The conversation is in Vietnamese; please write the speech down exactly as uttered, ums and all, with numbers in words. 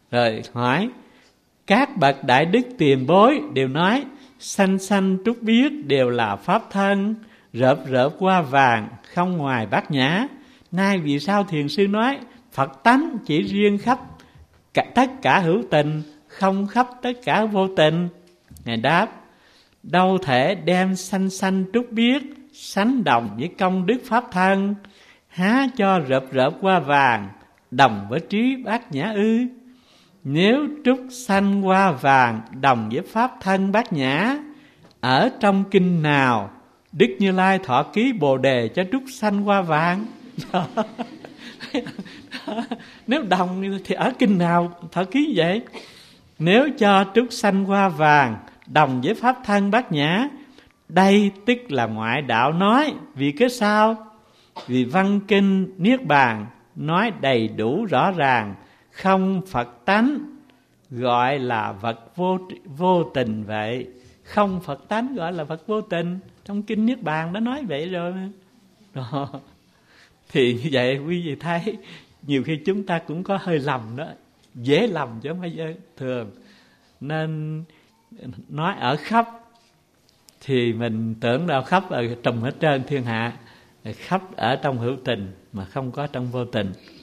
Rồi hỏi các bậc đại đức tiền bối đều nói xanh xanh trúc biếc đều là pháp thân, rợp rợp hoa vàng không ngoài bát nhã. Nay vì sao thiền sư nói Phật tánh chỉ riêng khắp cả, tất cả hữu tình, không khắp tất cả vô tình? Ngài đáp: đâu thể đem xanh xanh trúc biếc sánh đồng với công đức pháp thân, há cho rợp rợp hoa vàng đồng với trí bát nhã ư? Nếu trúc xanh hoa vàng đồng với pháp thân bát nhã, ở trong kinh nào Đức Như Lai thọ ký Bồ Đề cho trúc xanh hoa vàng? Nếu đồng thì ở kinh nào thọ ký vậy? Nếu cho trúc xanh hoa vàng đồng với pháp thân bát nhã, đây tức là ngoại đạo nói. Vì cái sao? Vì văn kinh Niết Bàn nói đầy đủ rõ ràng, không Phật tánh, gọi là vật vô, vô tình vậy. Không Phật tánh gọi là vật vô tình. Trong kinh Niết Bàn đã nói vậy rồi. Đó. Thì như vậy quý vị thấy nhiều khi chúng ta cũng có hơi lầm đó, dễ lầm chứ không phải thường. Nên nói ở khắp thì mình tưởng đâu khắp ở trùm hết trơn thiên hạ, khắp ở trong hữu tình mà không có trong vô tình.